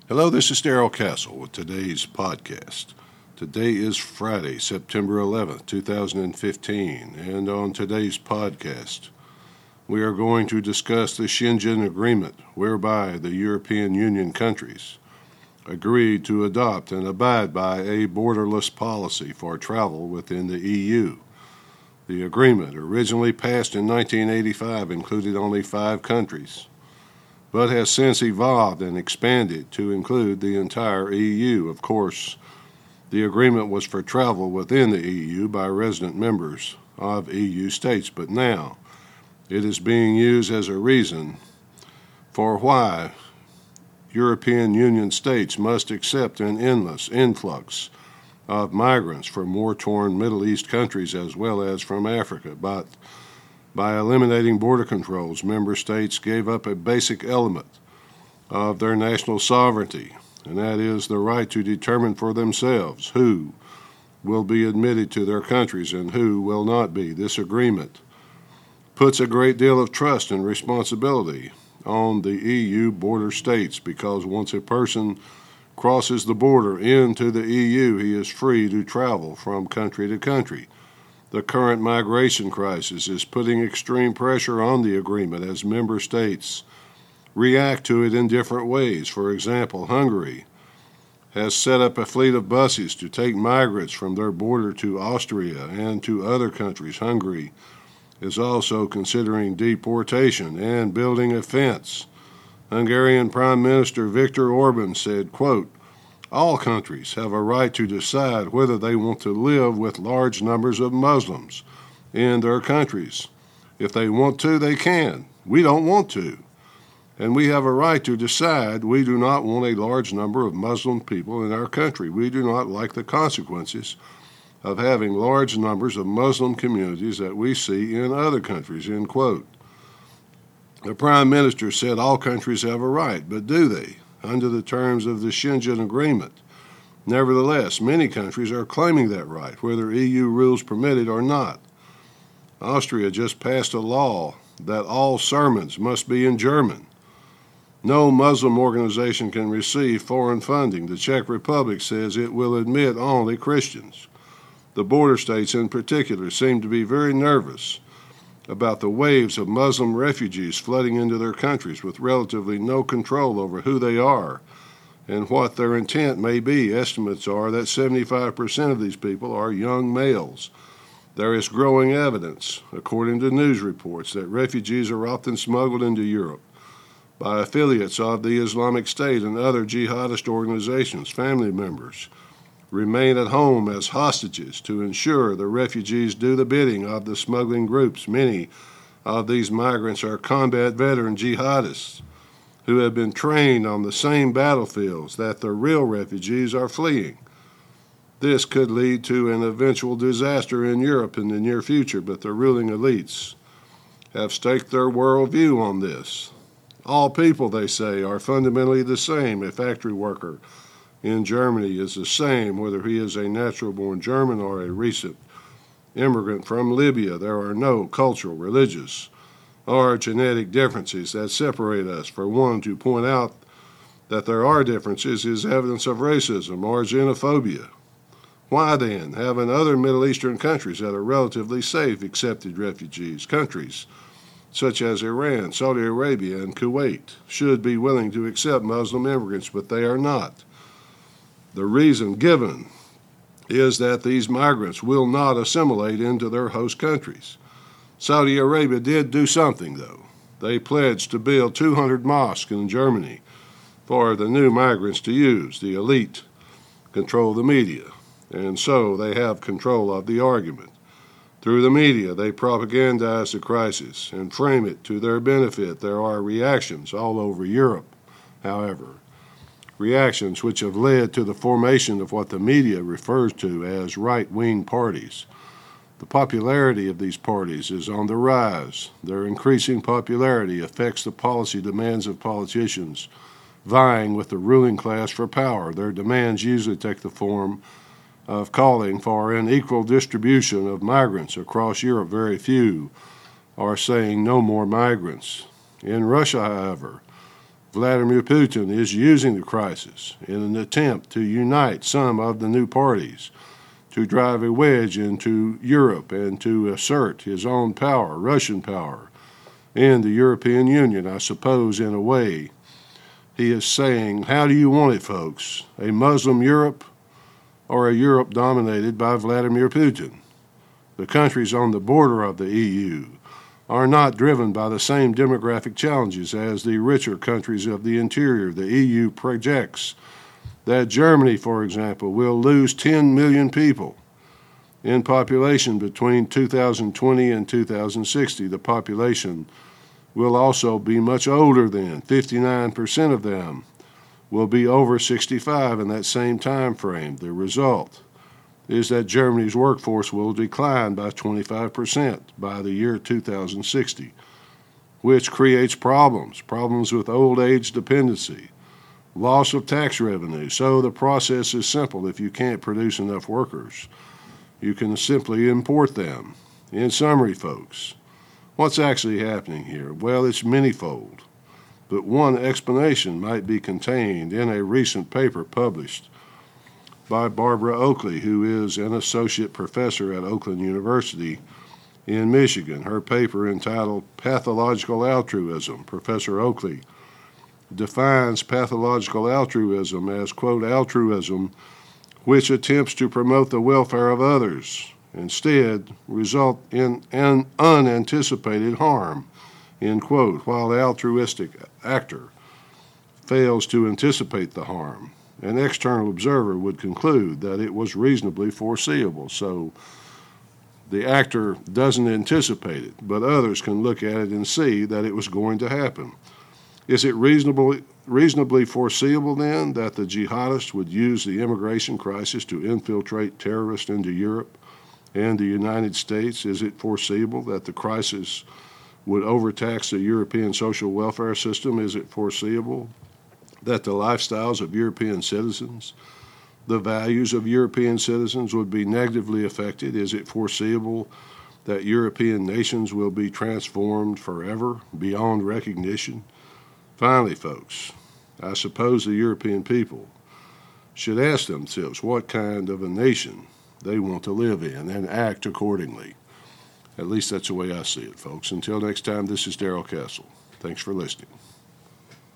Hello, this is Darrell Castle with today's podcast. Today is Friday, September 11th, 2015, and on today's podcast, we are going to discuss the Schengen Agreement, whereby the European Union countries agreed to adopt and abide by a borderless policy for travel within the EU. The agreement, originally passed in 1985, included only 5 countries, but has since evolved and expanded to include the entire EU. Of course, the agreement was for travel within the EU by resident members of EU states, but now it is being used as a reason for why European Union states must accept an endless influx of migrants from war-torn Middle East countries as well as from Africa. But by eliminating border controls, member states gave up a basic element of their national sovereignty, and that is the right to determine for themselves who will be admitted to their countries and who will not be. This agreement puts a great deal of trust and responsibility on the EU border states, because once a person crosses the border into the EU, he is free to travel from country to country. The current migration crisis is putting extreme pressure on the agreement as member states react to it in different ways. For example, Hungary has set up a fleet of buses to take migrants from their border to Austria and to other countries. Hungary is also considering deportation and building a fence. Hungarian Prime Minister Viktor Orban said, quote, "All countries have a right to decide whether they want to live with large numbers of Muslims in their countries. If they want to, they can. We don't want to. And we have a right to decide we do not want a large number of Muslim people in our country. We do not like the consequences of having large numbers of Muslim communities that we see in other countries," end quote. The Prime Minister said all countries have a right, but do they, under the terms of the Schengen Agreement? Nevertheless, many countries are claiming that right, whether EU rules permit it or not. Austria just passed a law that all sermons must be in German. No Muslim organization can receive foreign funding. The Czech Republic says it will admit only Christians. The border states in particular seem to be very nervous about the waves of Muslim refugees flooding into their countries with relatively no control over who they are and what their intent may be. Estimates are that 75% of these people are young males. There is growing evidence, according to news reports, that refugees are often smuggled into Europe by affiliates of the Islamic State and other jihadist organizations. Family members remain at home as hostages to ensure the refugees do the bidding of the smuggling groups. Many of these migrants are combat veteran jihadists who have been trained on the same battlefields that the real refugees are fleeing. This could lead to an eventual disaster in Europe in the near future, but the ruling elites have staked their worldview on this. All people, they say, are fundamentally the same. A factory worker in Germany is the same, whether he is a natural-born German or a recent immigrant from Libya. There are no cultural, religious, or genetic differences that separate us. For one, to point out that there are differences is evidence of racism or xenophobia. Why then haven't other Middle Eastern countries that are relatively safe accepted refugees? Countries such as Iran, Saudi Arabia, and Kuwait should be willing to accept Muslim immigrants, but they are not. The reason given is that these migrants will not assimilate into their host countries. Saudi Arabia did do something, though. They pledged to build 200 mosques in Germany for the new migrants to use. The elite control the media, and so they have control of the argument. Through the media, they propagandize the crisis and frame it to their benefit. There are reactions all over Europe, however, reactions which have led to the formation of what the media refers to as right-wing parties. The popularity of these parties is on the rise. Their increasing popularity affects the policy demands of politicians vying with the ruling class for power. Their demands usually take the form of calling for an equal distribution of migrants across Europe. Very few are saying no more migrants. In Russia, however, Vladimir Putin is using the crisis in an attempt to unite some of the new parties, to drive a wedge into Europe and to assert his own power, Russian power, in the European Union. I suppose, in a way, he is saying, how do you want it, folks? A Muslim Europe or a Europe dominated by Vladimir Putin? The countries on the border of the EU are not driven by the same demographic challenges as the richer countries of the interior. The EU projects that Germany, for example, will lose 10 million people in population between 2020 and 2060. The population will also be much older then. 59% of them will be over 65 in that same time frame. The result is that Germany's workforce will decline by 25% by the year 2060, which creates problems with old age dependency, loss of tax revenue. So the process is simple. If you can't produce enough workers, you can simply import them. In summary, folks, what's actually happening here? Well, it's manyfold, but one explanation might be contained in a recent paper published by Barbara Oakley, who is an associate professor at Oakland University in Michigan. Her paper, entitled Pathological Altruism, Professor Oakley defines pathological altruism as, quote, altruism which attempts to promote the welfare of others, instead result in an unanticipated harm, end quote, while the altruistic actor fails to anticipate the harm. An external observer would conclude that it was reasonably foreseeable. So the actor doesn't anticipate it, but others can look at it and see that it was going to happen. Is it reasonably foreseeable then that the jihadists would use the immigration crisis to infiltrate terrorists into Europe and the United States? Is it foreseeable that the crisis would overtax the European social welfare system? Is it foreseeable that the lifestyles of European citizens, the values of European citizens would be negatively affected? Is it foreseeable that European nations will be transformed forever beyond recognition? Finally, folks, I suppose the European people should ask themselves what kind of a nation they want to live in and act accordingly. At least that's the way I see it, folks. Until next time, this is Darrell Castle. Thanks for listening.